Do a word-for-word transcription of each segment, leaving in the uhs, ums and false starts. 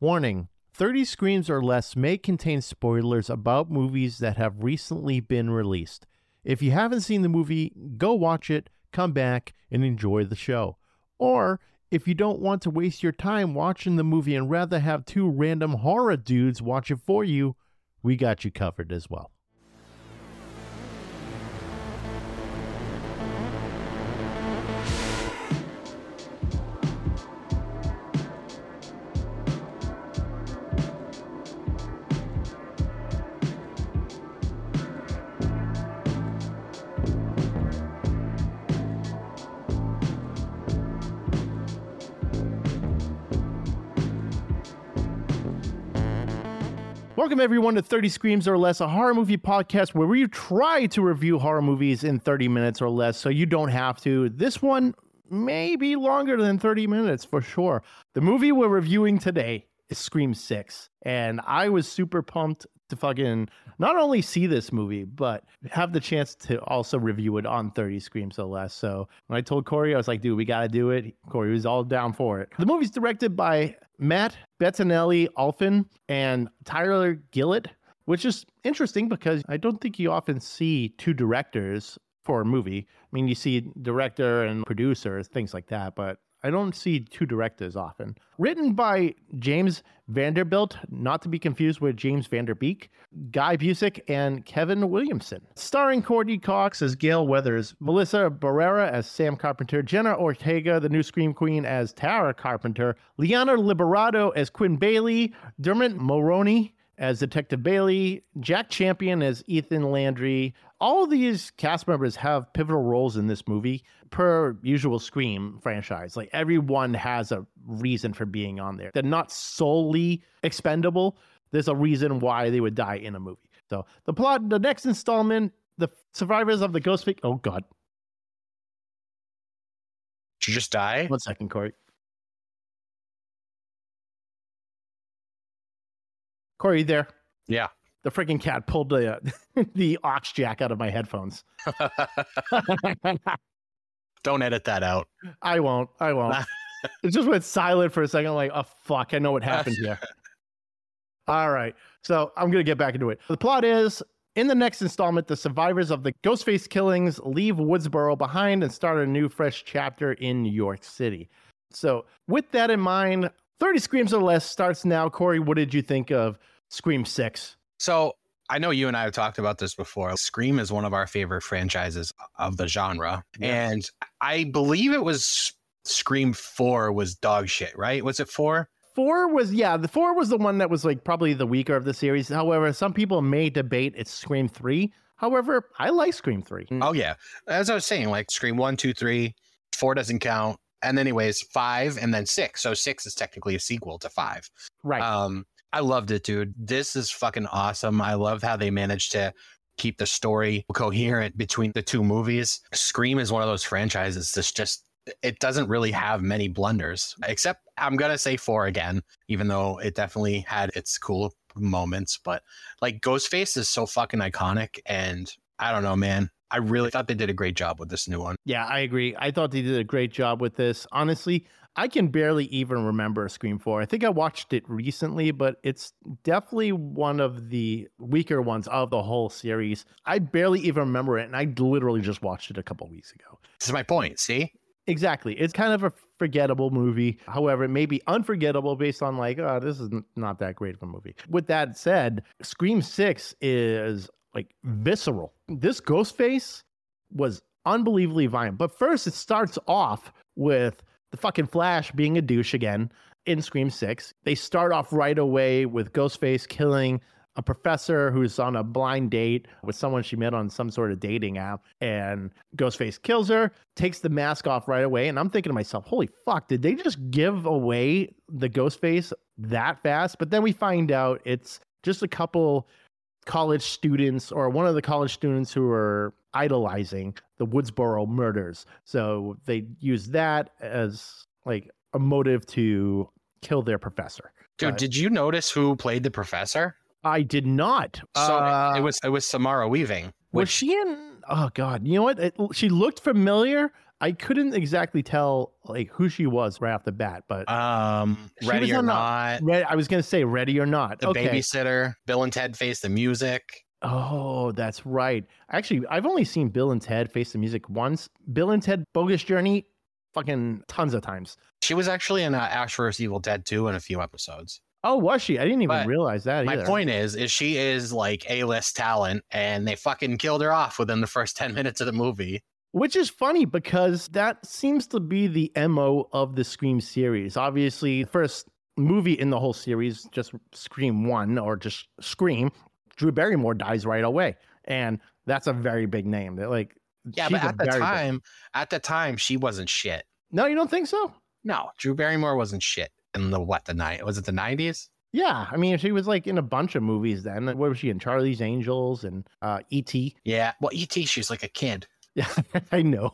Warning, thirty Screams or Less may contain spoilers about movies that have recently been released. If you haven't seen the movie, go watch it, come back, and enjoy the show. Or, if you don't want to waste your time watching the movie and rather have two random horror dudes watch it for you, we got you covered as well. Welcome, everyone, to thirty Screams or Less, a horror movie podcast where we try to review horror movies in thirty minutes or less, so you don't have to. This one may be longer than thirty minutes, for sure. The movie we're reviewing today is Scream six, and I was super pumped to fucking not only see this movie, but have the chance to also review it on thirty Screams or Less. So when I told Corey, I was like, dude, we got to do it. Corey was all down for it. The movie's directed by Matt Bettinelli-Olphin and Tyler Gillett, which is interesting because I don't think you often see two directors for a movie. I mean, you see director and producer, things like that, but I don't see two directors often. Written by James Vanderbilt, not to be confused with James Vanderbeek, Guy Busick, and Kevin Williamson. Starring Courtney Cox as Gail Weathers, Melissa Barrera as Sam Carpenter, Jenna Ortega, the new Scream Queen, as Tara Carpenter, Liana Liberato as Quinn Bailey, Dermot Mulroney as Detective Bailey, Jack Champion as Ethan Landry. All of these cast members have pivotal roles in this movie per usual Scream franchise. Like, everyone has a reason for being on there. They're not solely expendable. There's a reason why they would die in a movie. So the plot, the next installment, the survivors of the ghost fake. Oh, God. Did you just die? One second, Corey. Corey, you there? Yeah. The freaking cat pulled the uh, the aux jack out of my headphones. Don't edit that out. I won't. I won't. It just went silent for a second. Like, oh, fuck. I know what happened here. All right. So I'm going to get back into it. The plot is, in the next installment, the survivors of the Ghostface killings leave Woodsboro behind and start a new, fresh chapter in New York City. So with that in mind, thirty Screams or Less starts now. Corey, what did you think of Scream six? So I know you and I have talked about this before. Scream is one of our favorite franchises of the genre. Yes. And I believe it was Scream four was dog shit, right? Was it four? Four was, yeah, the four was the one that was like probably the weaker of the series. However, some people may debate it's Scream three. However, I like Scream three. Oh, yeah. As I was saying, like Scream one, two, three, four doesn't count. And anyways, five and then six. So six is technically a sequel to five. Right. Um, I loved it, dude. This is fucking awesome. I love how they managed to keep the story coherent between the two movies. Scream is one of those franchises that's just, it doesn't really have many blunders, except I'm going to say four again, even though it definitely had its cool moments. But like, Ghostface is so fucking iconic. And I don't know, man. I really thought they did a great job with this new one. Yeah, I agree. I thought they did a great job with this. Honestly, I can barely even remember Scream four. I think I watched it recently, but it's definitely one of the weaker ones of the whole series. I barely even remember it, and I literally just watched it a couple weeks ago. This is my point, see? Exactly. It's kind of a forgettable movie. However, it may be unforgettable based on like, oh, this is not that great of a movie. With that said, Scream six is like visceral. This Ghostface was unbelievably violent. But first, it starts off with the fucking Flash being a douche again in Scream six. They start off right away with Ghostface killing a professor who's on a blind date with someone she met on some sort of dating app. And Ghostface kills her, takes the mask off right away. And I'm thinking to myself, holy fuck, did they just give away the Ghostface that fast? But then we find out it's just a couple college students, or one of the college students who are idolizing the Woodsboro murders. So they use that as like a motive to kill their professor. Dude, uh, did you notice who played the professor? I did not. So uh, it was it was Samara Weaving. Was she in? Oh God! You know what? It, she looked familiar. I couldn't exactly tell like who she was right off the bat, but Um, she Ready was or on the- Not, Re- I was gonna say Ready or Not. The okay. Babysitter, Bill and Ted Face the Music. Oh, that's right. Actually, I've only seen Bill and Ted Face the Music once. Bill and Ted Bogus Journey, fucking tons of times. She was actually in uh, Ash versus. Evil Dead two in a few episodes. Oh, was she? I didn't even But realize that My either. point is, is she is like A-list talent, and they fucking killed her off within the first ten minutes of the movie. Which is funny because that seems to be the M O of the Scream series. Obviously, first movie in the whole series, just Scream one or just Scream, Drew Barrymore dies right away. And that's a very big name. That like Yeah, she's but a at the very big- time, at the time, she wasn't shit. No, you don't think so? No, Drew Barrymore wasn't shit in the what the night was it the nineties? Yeah, I mean, she was like in a bunch of movies then. What was she in? Charlie's Angels and uh, E T. Yeah, well, E T, she was like a kid. Yeah, I know.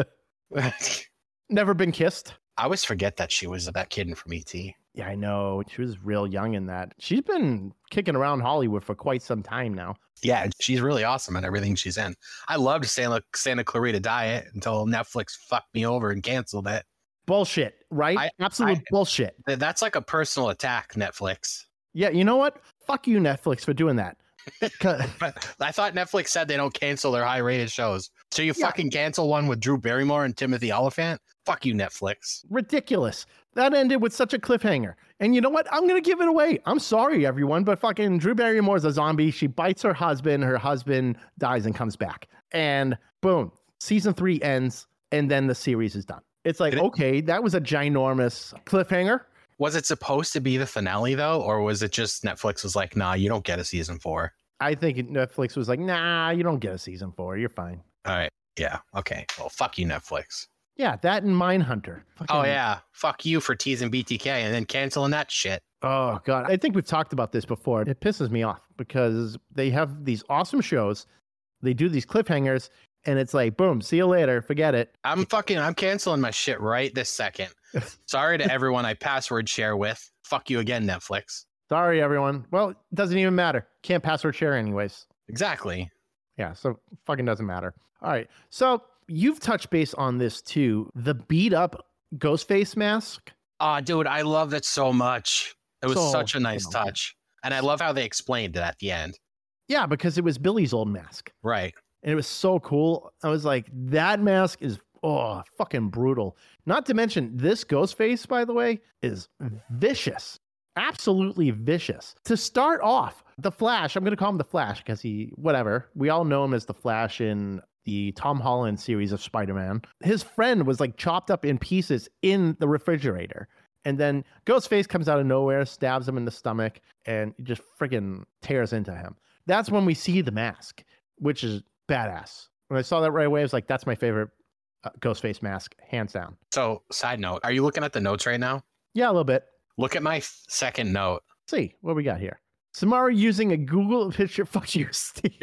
I Never been kissed. always forget that she was that kid from E T. Yeah, I know. She was real young in that. She's been kicking around Hollywood for quite some time now. Yeah, she's really awesome at everything she's in. I loved Santa, Santa Clarita Diet until Netflix fucked me over and canceled it. Bullshit, right? I- Absolute I- bullshit. Th- That's like a personal attack, Netflix. Yeah, you know what? Fuck you, Netflix, for doing that. 'Cause- But I thought Netflix said they don't cancel their high-rated shows. So you Yeah. fucking cancel one with Drew Barrymore and Timothy Oliphant? Fuck you, Netflix. Ridiculous. That ended with such a cliffhanger. And you know what? I'm going to give it away. I'm sorry, everyone, but fucking Drew Barrymore's a zombie. She bites her husband. Her husband dies and comes back. And boom, season three ends, and then the series is done. It's like, Did it- okay, that was a ginormous cliffhanger. Was it supposed to be the finale, though? Or was it just Netflix was like, nah, you don't get a season four? I think Netflix was like, nah, you don't get a season four. You're fine. All right. Yeah. Okay. Well, fuck you, Netflix. Yeah, that and Mindhunter. Oh, Fucking- yeah. Fuck you for teasing B T K and then canceling that shit. Oh God, I think we've talked about this before. It pisses me off because they have these awesome shows, they do these cliffhangers, and it's like, boom, see you later, forget it. I'm fucking, I'm canceling my shit right this second. Sorry to everyone I password share with. Fuck you again, Netflix. Sorry, everyone. Well, it doesn't even matter. Can't password share anyways. Exactly. Yeah, so fucking doesn't matter. All right, so you've touched base on this too. The beat up Ghostface mask. Oh, dude, I love that so much. It was So such a nice phenomenal. touch. And I love how they explained it at the end. Yeah, because it was Billy's old mask. Right. And it was so cool. I was like, that mask is oh fucking brutal. Not to mention this Ghostface, by the way, is vicious. Absolutely vicious. To start off, the Flash, I'm gonna call him the Flash because he whatever. We all know him as the Flash in the Tom Holland series of Spider-Man. His friend was like chopped up in pieces in the refrigerator. And then Ghostface comes out of nowhere, stabs him in the stomach, and just freaking tears into him. That's when we see the mask, which is badass. When I saw that right away, I was like, that's my favorite uh, Ghostface mask, hands down. So, side note, are you looking at the notes right now? Yeah, a little bit. Look at my f- second note. Let's see what we got here. Samara using a Google picture. Fuck you, Steve.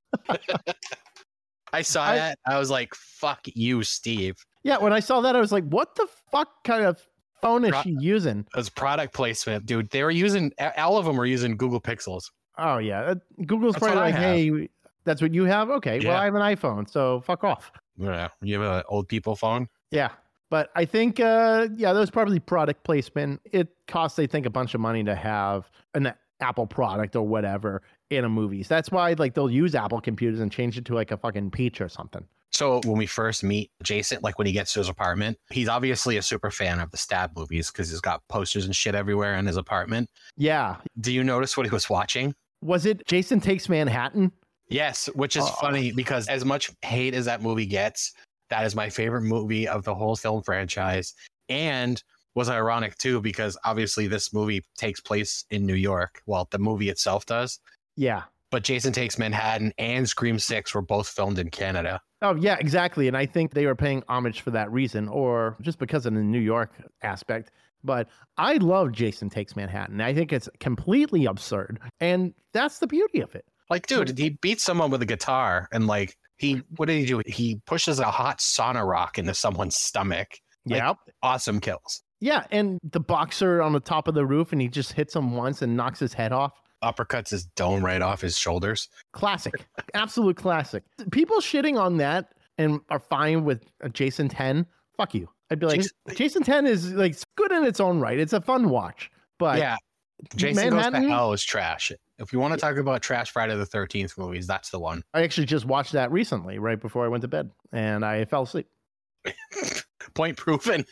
I saw I- that. I was like, fuck you, Steve. Yeah, when I saw that, I was like, what the fuck kind of phone is Pro- she using? It was product placement, dude. They were using, all of them were using Google Pixels. Oh, yeah. uh, Google's That's probably what I like, have. hey, that's what you have? Okay, well, Yeah. I have an iPhone, so fuck off. Yeah. You have an old people phone? Yeah. But I think, uh, yeah, that was probably product placement. It costs, I think, a bunch of money to have an Apple product or whatever in a movies. That's why, like, they'll use Apple computers and change it to like a fucking Peach or something. So when we first meet Jason, like when he gets to his apartment, he's obviously a super fan of the Stab movies because he's got posters and shit everywhere in his apartment. Yeah. Do you notice what he was watching? Was it Jason Takes Manhattan? Yes, which is Oh. funny because as much hate as that movie gets, that is my favorite movie of the whole film franchise. And was ironic too, because obviously this movie takes place in New York. Well, the movie itself does. Yeah. But Jason Takes Manhattan and Scream six were both filmed in Canada. Oh, yeah, exactly. And I think they were paying homage for that reason or just because of the New York aspect. But I love Jason Takes Manhattan. I think it's completely absurd. And that's the beauty of it. Like, dude, he beats someone with a guitar and like he what did he do? He pushes a hot sauna rock into someone's stomach. Like, Yeah. awesome kills. Yeah. And the boxer on the top of the roof and he just hits him once and knocks his head off. Uppercuts his dome right off his shoulders. Classic. Absolute classic. People shitting on that and are fine with a Jason ten, fuck you. I'd be like, Jason, Jason ten is like good in its own right. It's a fun watch, but yeah, Jason Manhattan, Goes to Hell is trash. If you want to talk about trash Friday the thirteenth movies, that's the one. I actually just watched that recently, right before I went to bed, and I fell asleep. Point proven.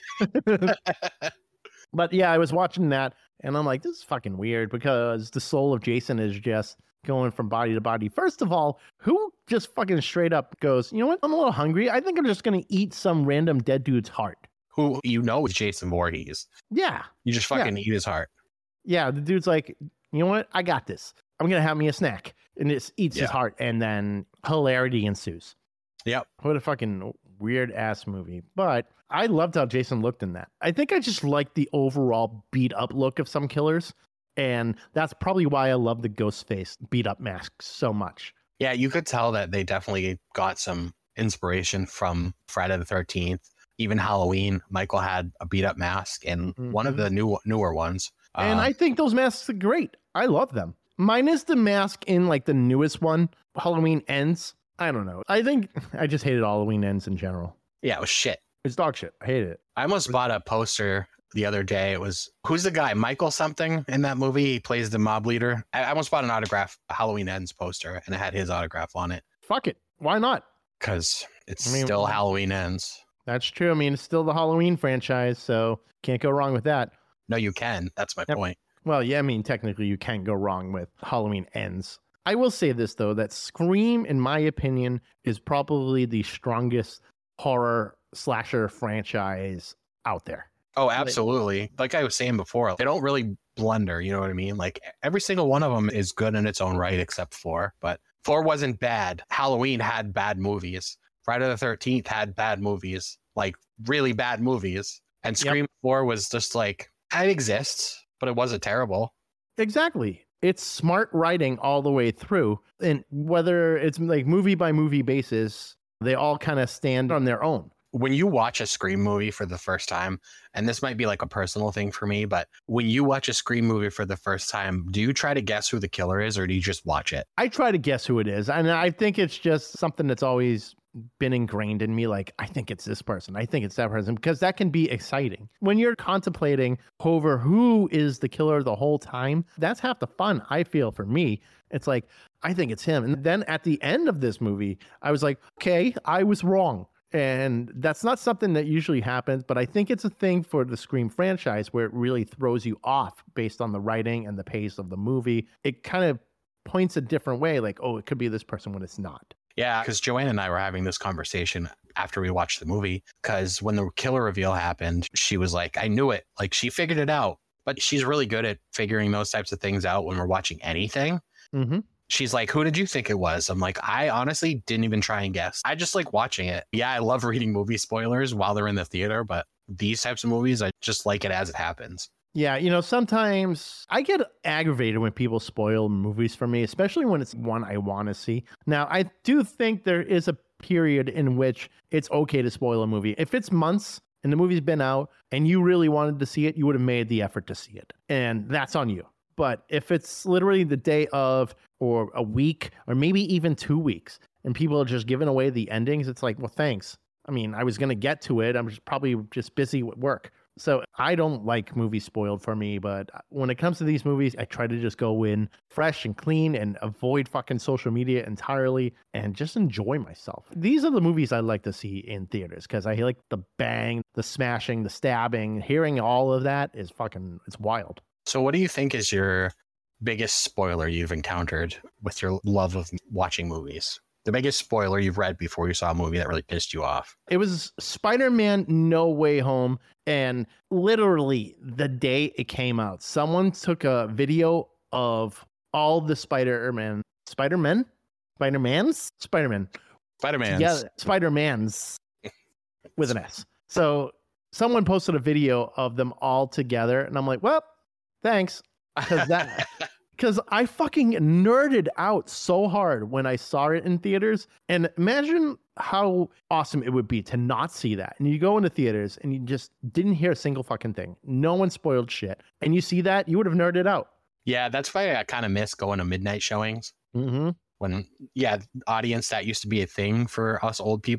But yeah, I was watching that, and I'm like, this is fucking weird because the soul of Jason is just going from body to body. First of all, who just fucking straight up goes, you know what? I'm a little hungry. I think I'm just going to eat some random dead dude's heart. Who you know is Jason Voorhees. Yeah. You just fucking yeah. eat his heart. Yeah, the dude's like, you know what? I got this. I'm going to have me a snack. And it eats Yeah. his heart, and then hilarity ensues. Yep. What a fucking weird ass movie. But I loved how Jason looked in that. I think I just liked the overall beat up look of some killers. And that's probably why I love the Ghostface beat up mask so much. Yeah, you could tell that they definitely got some inspiration from Friday the thirteenth. Even Halloween, Michael had a beat up mask and mm-hmm. one of the new newer ones. And uh, I think those masks are great. I love them. Minus the mask in like the newest one, Halloween Ends. I don't know. I think I just hated Halloween Ends in general. Yeah, it was shit. It's dog shit. I hate it. I almost bought a poster the other day. It was, who's the guy? Michael something in that movie. He plays the mob leader. I almost bought an autograph, a Halloween Ends poster, and it had his autograph on it. Fuck it. Why not? Because it's I mean, still Halloween Ends. That's true. I mean, it's still the Halloween franchise, so can't go wrong with that. No, you can. That's my yep. point. Well, yeah, I mean, technically you can't go wrong with Halloween Ends. I will say this, though, that Scream, in my opinion, is probably the strongest horror slasher franchise out there. Oh, absolutely. Like I was saying before, they don't really blunder. You know what I mean? Like every single one of them is good in its own right, except four. But four wasn't bad. Halloween had bad movies. Friday the thirteenth had bad movies, like really bad movies. And Scream yep. four was just like, it exists, but it wasn't terrible. Exactly. It's smart writing all the way through. And whether it's like movie by movie basis, they all kind of stand on their own. When you watch a Scream movie for the first time, and this might be like a personal thing for me, but when you watch a Scream movie for the first time, do you try to guess who the killer is, or do you just watch it? I try to guess who it is. And I think it's just something that's always been ingrained in me. Like, I think it's this person. I think it's that person, because that can be exciting. When you're contemplating over who is the killer the whole time, that's half the fun, I feel, for me. It's like, I think it's him. And then at the end of this movie, I was like, okay, I was wrong. And that's not something that usually happens, but I think it's a thing for the Scream franchise where it really throws you off based on the writing and the pace of the movie. It kind of points a different way, like, oh, it could be this person when it's not. Yeah, because Joanne and I were having this conversation after we watched the movie, because when the killer reveal happened, she was like, I knew it. Like, she figured it out. But she's really good at figuring those types of things out when we're watching anything. Mm-hmm. She's like, who did you think it was? I'm like, I honestly didn't even try and guess. I just like watching it. Yeah, I love reading movie spoilers while they're in the theater, but these types of movies, I just like it as it happens. Yeah, you know, sometimes I get aggravated when people spoil movies for me, especially when it's one I want to see. Now, I do think there is a period in which it's okay to spoil a movie. If it's months and the movie's been out and you really wanted to see it, you would have made the effort to see it. And that's on you. But if it's literally the day of, or a week, or maybe even two weeks, and people are just giving away the endings, it's like, well, thanks. I mean, I was going to get to it. I'm just probably just busy with work. So I don't like movies spoiled for me. But when it comes to these movies, I try to just go in fresh and clean and avoid fucking social media entirely and just enjoy myself. These are the movies I like to see in theaters because I like the bang, the smashing, the stabbing. Hearing all of that is fucking, it's wild. So what do you think is your biggest spoiler you've encountered with your love of watching movies? The biggest spoiler you've read before you saw a movie that really pissed you off? It was Spider-Man No Way Home. And literally the day it came out, someone took a video of all the Spider-Man, Spider-Man? Spider-Mans? Spider-Man. Spider-Mans. Yeah, Spider-Mans with an S. So someone posted a video of them all together. And I'm like, well, thanks. Because that... Because I fucking nerded out so hard when I saw it in theaters. And imagine how awesome it would be to not see that. And you go into theaters and you just didn't hear a single fucking thing. No one spoiled shit. And you see that, you would have nerded out. Yeah, that's why I kind of miss going to midnight showings. Mm-hmm. When, yeah, audience, that used to be a thing for us old people.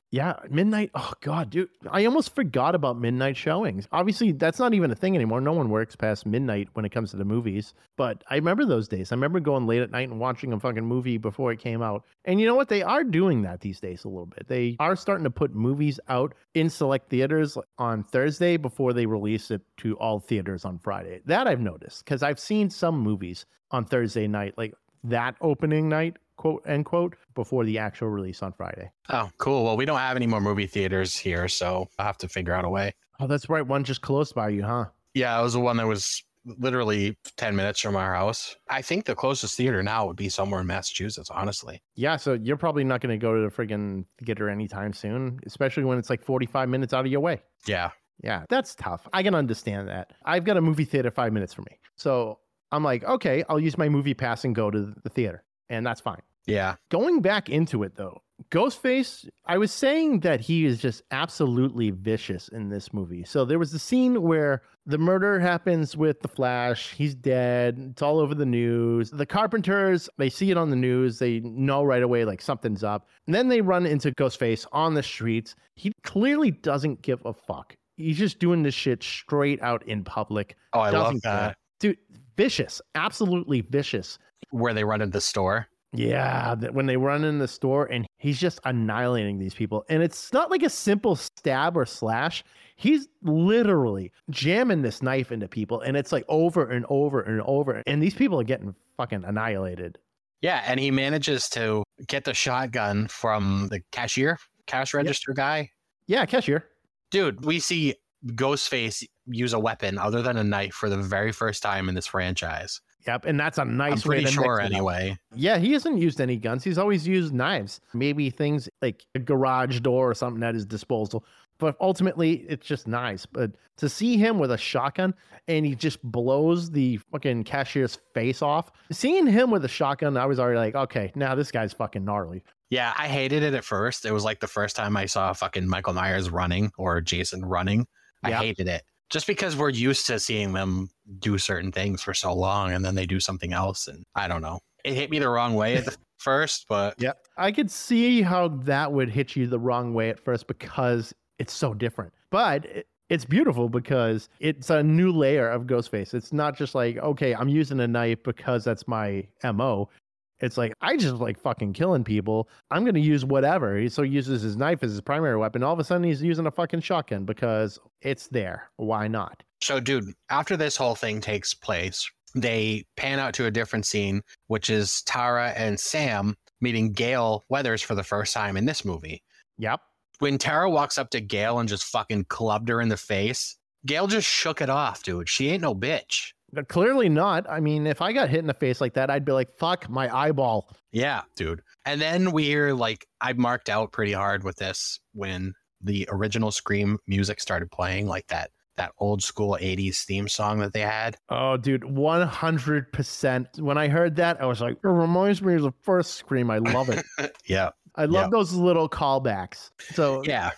Yeah, midnight. Oh god, dude. I almost forgot about midnight showings. Obviously, that's not even a thing anymore. No one works past midnight when it comes to the movies. But I remember those days. I remember going late at night and watching a fucking movie before it came out. And you know what? They are doing that these days a little bit. They are starting to put movies out in select theaters on Thursday before they release it to all theaters on Friday. That I've noticed because I've seen some movies on Thursday night, like that opening night, quote unquote, before the actual release on Friday. Oh, cool. Well, we don't have any more movie theaters here, so I'll have to figure out a way. Oh, that's right. One just close by you, huh? Yeah, it was the one that was literally ten minutes from our house. I think the closest theater now would be somewhere in Massachusetts, honestly. Yeah, so you're probably not going to go to the friggin' theater anytime soon, especially when it's like forty-five minutes out of your way. Yeah. Yeah, that's tough. I can understand that. I've got a movie theater five minutes from me. So I'm like, okay, I'll use my movie pass and go to the theater. And that's fine. Yeah. Going back into it, though, Ghostface, I was saying that he is just absolutely vicious in this movie. So there was the scene where the murder happens with the Flash. He's dead. It's all over the news. The Carpenters, they see it on the news. They know right away, like, something's up. And then they run into Ghostface on the streets. He clearly doesn't give a fuck. He's just doing this shit straight out in public. Oh, I love Doesn't that. care. Dude, vicious. Absolutely vicious. Where they run into the store. Yeah, that when they run in the store and he's just annihilating these people. And it's not like a simple stab or slash. He's literally jamming this knife into people and it's like over and over and over. And these people are getting fucking annihilated. Yeah, and he manages to get the shotgun from the cashier, cash register yeah. guy. Yeah, cashier. Dude, we see Ghostface use a weapon other than a knife for the very first time in this franchise. Yep, and that's a nice I'm pretty way to sure mix it anyway. Up. Yeah, he hasn't used any guns. He's always used knives. Maybe things like a garage door or something at his disposal. But ultimately, it's just knives. But to see him with a shotgun and he just blows the fucking cashier's face off. Seeing him with a shotgun, I was already like, okay, now this guy's fucking gnarly. Yeah, I hated it at first. It was like the first time I saw fucking Michael Myers running or Jason running. I yep. hated it. Just because we're used to seeing them do certain things for so long and then they do something else. And I don't know. It hit me the wrong way at the first, but yeah, I could see how that would hit you the wrong way at first because it's so different. But it, it's beautiful because it's a new layer of Ghostface. It's not just like, okay, I'm using a knife because that's my M O. It's like, I just like fucking killing people. I'm going to use whatever. He so uses his knife as his primary weapon. All of a sudden, he's using a fucking shotgun because it's there. Why not? So, dude, after this whole thing takes place, they pan out to a different scene, which is Tara and Sam meeting Gale Weathers for the first time in this movie. Yep. When Tara walks up to Gale and just fucking clubbed her in the face, Gale just shook it off, dude. She ain't no bitch. But clearly not. I mean, if I got hit in the face like that, I'd be like, fuck my eyeball. Yeah, dude. And then we hear, like, I marked out pretty hard with this when the original Scream music started playing, like that that old school eighties theme song that they had. Oh, dude, one hundred percent. When I heard that, I was like, it reminds me of the first Scream. I love it. Yeah. I love yeah. those little callbacks. So yeah.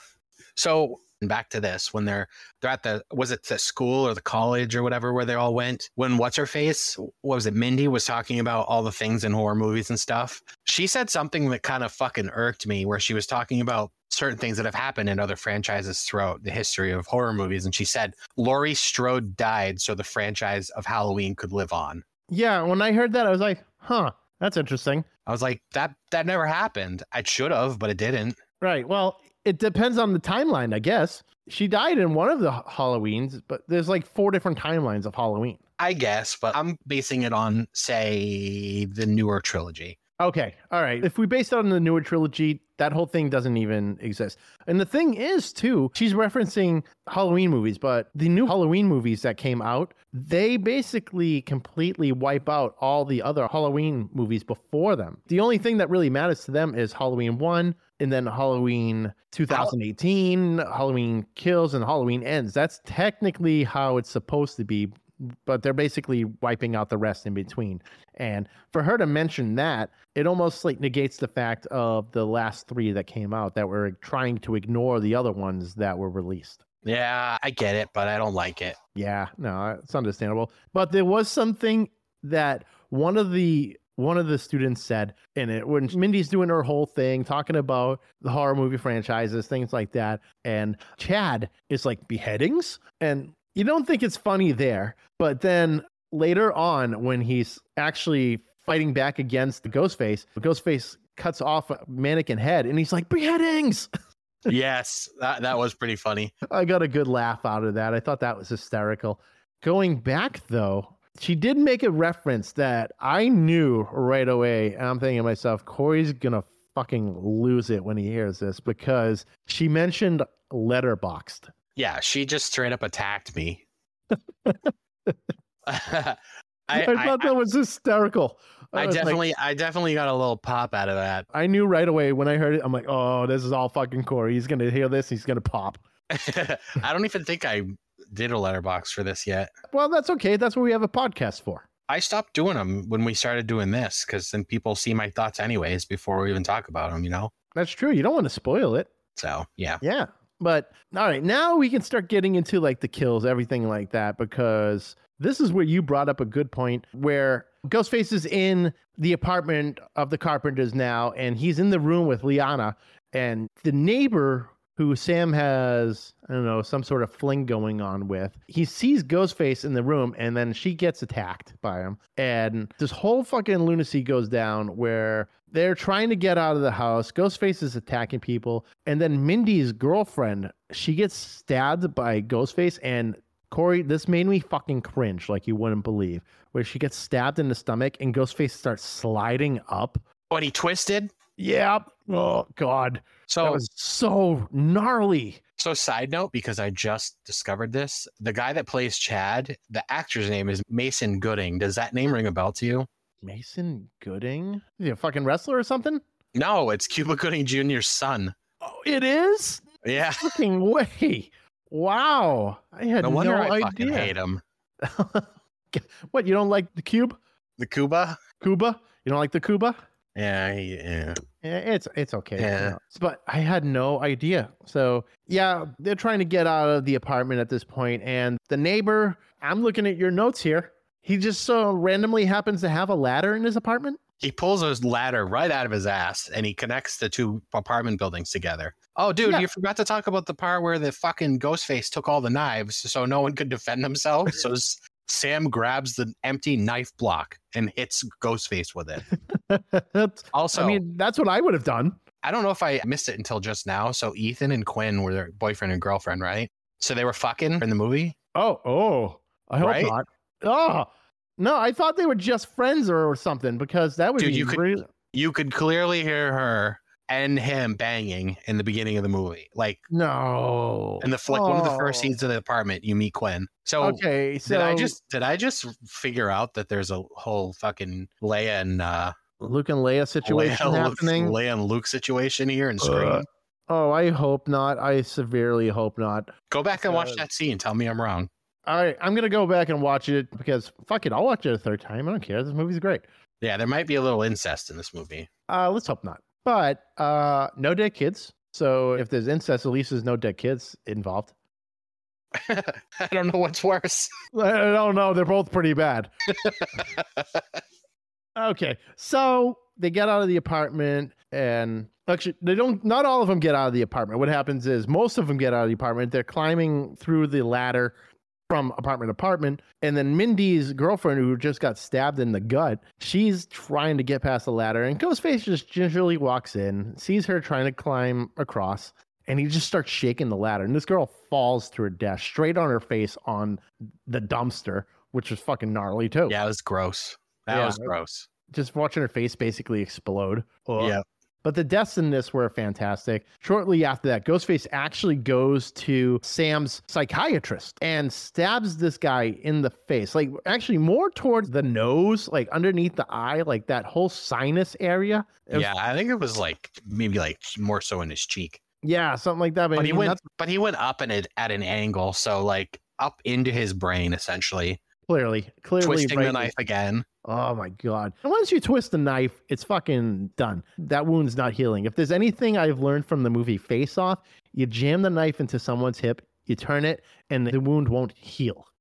So back to this, when they're they're at the, was it the school or the college or whatever where they all went, when what's her face, what was it, Mindy was talking about all the things in horror movies and stuff. She said something that kind of fucking irked me, where she was talking about certain things that have happened in other franchises throughout the history of horror movies, and she said Laurie Strode died so the franchise of Halloween could live on. Yeah, when I heard that, I was like, huh, that's interesting. I was like, that that never happened. I should have, but it didn't. Right. Well, it depends on the timeline, I guess. She died in one of the Halloweens, but there's like four different timelines of Halloween. I guess, but I'm basing it on, say, the newer trilogy. Okay. All right. If we base it on the newer trilogy, that whole thing doesn't even exist. And the thing is, too, she's referencing Halloween movies, but the new Halloween movies that came out, they basically completely wipe out all the other Halloween movies before them. The only thing that really matters to them is Halloween one, and then Halloween twenty eighteen, Hall- Halloween Kills, and Halloween Ends. That's technically how it's supposed to be, but they're basically wiping out the rest in between. And for her to mention that, it almost like negates the fact of the last three that came out that were trying to ignore the other ones that were released. Yeah, I get it, but I don't like it. Yeah, no, it's understandable. But there was something that one of the one of the students said in it when Mindy's doing her whole thing, talking about the horror movie franchises, things like that. And Chad is like, beheadings? And you don't think it's funny there. But then later on, when he's actually fighting back against the Ghostface, the Ghostface cuts off a mannequin head and he's like, beheadings! Yes, that, that was pretty funny. I got a good laugh out of that. I thought that was hysterical. Going back, though, she did make a reference that I knew right away. And I'm thinking to myself, Corey's going to fucking lose it when he hears this because she mentioned Letterboxd. Yeah, she just straight up attacked me. I, I, I thought I, that was hysterical. I, I was definitely, like, I definitely got a little pop out of that. I knew right away when I heard it. I'm like, oh, this is all fucking Corey. He's gonna hear this. He's gonna pop. I don't even think I did a letterbox for this yet. Well, that's okay. That's what we have a podcast for. I stopped doing them when we started doing this because then people see my thoughts anyways before we even talk about them. You know. That's true. You don't want to spoil it. So yeah. Yeah. But all right, now we can start getting into like the kills, everything like that, because this is where you brought up a good point where Ghostface is in the apartment of the Carpenters now, and he's in the room with Liana, and the neighbor who Sam has, I don't know, some sort of fling going on with, he sees Ghostface in the room, and then she gets attacked by him. And this whole fucking lunacy goes down where they're trying to get out of the house. Ghostface is attacking people. And then Mindy's girlfriend, she gets stabbed by Ghostface, and Corey, this made me fucking cringe like you wouldn't believe, where she gets stabbed in the stomach and Ghostface starts sliding up. When he twisted? Yeah. Oh, God. So that was so gnarly. So side note, because I just discovered this, the guy that plays Chad, the actor's name is Mason Gooding. Does that name ring a bell to you? Mason Gooding? Is he a fucking wrestler or something? No, it's Cuba Gooding Junior's son. Oh, it is? Yeah. Fucking way. Wow. I had No no, wonder I idea. fucking hate him. What, you don't like the cube? The Cuba? Cuba? You don't like the Cuba? Yeah, yeah. Yeah, it's it's okay. Yeah. You know. But I had no idea. So yeah, they're trying to get out of the apartment at this point, and the neighbor, I'm looking at your notes here. He just so randomly happens to have a ladder in his apartment. He pulls his ladder right out of his ass and he connects the two apartment buildings together. Oh, dude, Yeah. you forgot to talk about the part where the fucking Ghostface took all the knives so no one could defend themselves. So s- Sam grabs the empty knife block and hits Ghostface with it. That's- Also, I mean, that's what I would have done. I don't know if I missed it until just now. So Ethan and Quinn were their boyfriend and girlfriend, right? So they were fucking in the movie? Oh, oh, I hope Right? not. Oh, no, I thought they were just friends or something because that would Dude, be you could- really- You could clearly hear her and him banging in the beginning of the movie. Like, no. in the like one of the first Oh. scenes of the apartment, you meet Quinn. So Okay, so did I just did I just figure out that there's a whole fucking Leia and uh Luke and Leia situation Leia, happening? Luke, Leia and Luke situation here in Scream? Uh, oh, I hope not. I severely hope not. Go back and watch uh, that scene. Tell me I'm wrong. All right, I'm gonna go back and watch it because fuck it, I'll watch it a third time. I don't care. This movie's great. Yeah, there might be a little incest in this movie. Uh, let's hope not. But uh, no dead kids. So if there's incest, at least there's no dead kids involved. I don't know what's worse. I don't know. They're both pretty bad. Okay, so they get out of the apartment, and actually, they don't. Not all of them get out of the apartment. What happens is most of them get out of the apartment. They're climbing through the ladder from apartment to apartment, and then Mindy's girlfriend, who just got stabbed in the gut, she's trying to get past the ladder, and Ghostface just gingerly walks in, sees her trying to climb across, and he just starts shaking the ladder, and this girl falls to her death straight on her face on the dumpster, which was fucking gnarly too. Yeah, it was gross. That Yeah. was gross. Just watching her face basically explode. Ugh. Yeah. But the deaths in this were fantastic. Shortly after that, Ghostface actually goes to Sam's psychiatrist and stabs this guy in the face. Like, actually, more towards the nose, like underneath the eye, like that whole sinus area. It was- Yeah, I think it was like maybe like more so in his cheek. Yeah, something like that. But I he mean, went that's but he went up and it at an angle, so like up into his brain essentially. clearly, clearly. Twisting right- the knife again. Oh my God. And once you twist the knife, it's fucking done. That wound's not healing. If there's anything I've learned from the movie Face Off, you jam the knife into someone's hip, you turn it, and the wound won't heal.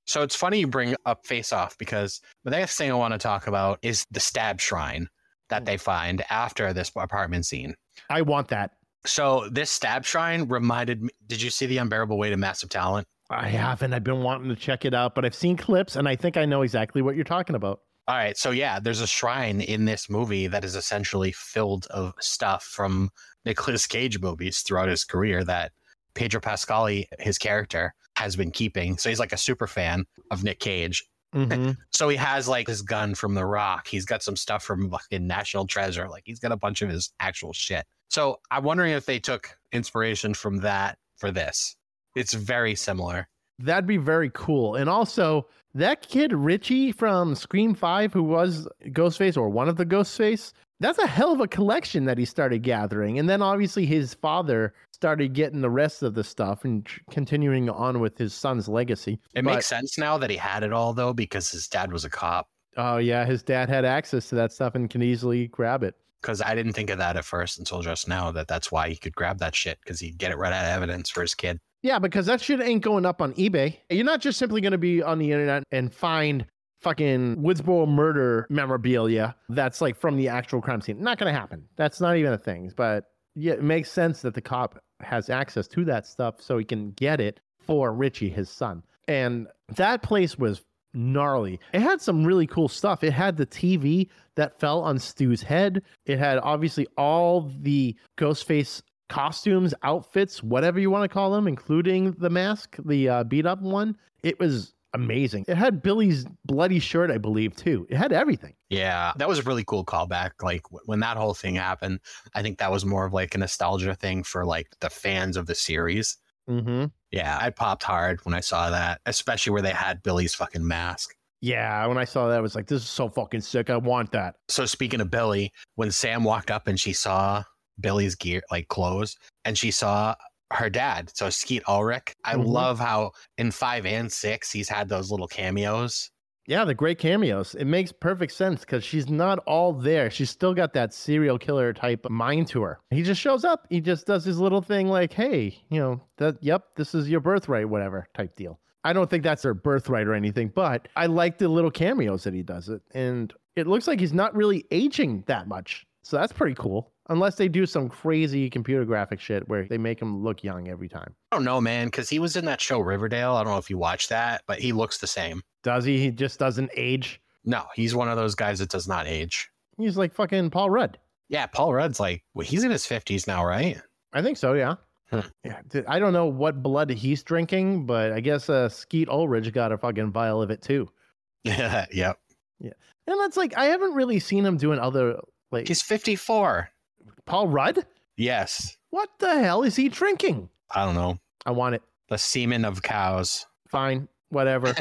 So it's funny you bring up Face Off because the next thing I want to talk about is the stab shrine that they find after this apartment scene. I want that. So this stab shrine reminded me. Did you see The Unbearable Weight of Massive Talent? I haven't. I've been wanting to check it out, but I've seen clips and I think I know exactly what you're talking about. All right. So yeah, there's a shrine in this movie that is essentially filled of stuff from Nicolas Cage movies throughout his career that Pedro Pascal, his character, has been keeping. So he's like a super fan of Nick Cage. Mm-hmm. So he has like his gun from The Rock. He's got some stuff from fucking National Treasure. Like he's got a bunch of his actual shit. So I'm wondering if they took inspiration from that for this. It's very similar. That'd be very cool. And also, that kid Richie from Scream five, who was Ghostface or one of the Ghostface, that's a hell of a collection that he started gathering. And then obviously his father started getting the rest of the stuff and tr- continuing on with his son's legacy. It But- makes sense now that he had it all, though, because his dad was a cop. Oh, yeah. His dad had access to that stuff and can easily grab it. Because I didn't think of that at first until just now, that that's why he could grab that shit, because he'd get it right out of evidence for his kid. Yeah, because that shit ain't going up on eBay. You're not just simply going to be on the internet and find fucking Woodsboro murder memorabilia that's like from the actual crime scene. Not going to happen. That's not even a thing. But yeah, it makes sense that the cop has access to that stuff so he can get it for Richie, his son. And that place was gnarly. It had some really cool stuff. It had the T V that fell on Stu's head. It had obviously all the Ghostface costumes, outfits, whatever you want to call them, including the mask, the uh, beat up one. It was amazing. It had Billy's bloody shirt, I believe, too. It had everything. Yeah, that was a really cool callback. Like w- when that whole thing happened, I think that was more of like a nostalgia thing for like the fans of the series. Mm-hmm. Yeah, I popped hard when I saw that, especially where they had Billy's fucking mask. Yeah, when I saw that, I was like, this is so fucking sick. I want that. So speaking of Billy, when Sam walked up and she saw Billy's gear, like clothes, and she saw her dad, so Skeet Ulrich. I Mhm. love how in five and six, he's had those little cameos. Yeah, the great cameos. It makes perfect sense because she's not all there. She's still got that serial killer type mind to her. He just shows up. He just does his little thing like, hey, you know, that, yep, this is your birthright, whatever type deal. I don't think that's her birthright or anything, but I like the little cameos that he does it. And it looks like he's not really aging that much. So that's pretty cool. Unless they do some crazy computer graphic shit where they make him look young every time. I don't know, man, because he was in that show Riverdale. I don't know if you watched that, but he looks the same. Does he? He just doesn't age. No, he's one of those guys that does not age. He's like fucking Paul Rudd. Yeah, Paul Rudd's like, well, he's in his fifties now, right? I think so, yeah. Hmm. Yeah, th- I don't know what blood he's drinking, but I guess uh, Skeet Ulrich got a fucking vial of it too. Yeah, yep. And that's like, I haven't really seen him doing other, like, He's fifty-four. Paul Rudd? Yes. What the hell is he drinking? I don't know. I want it. The semen of cows. Fine, whatever.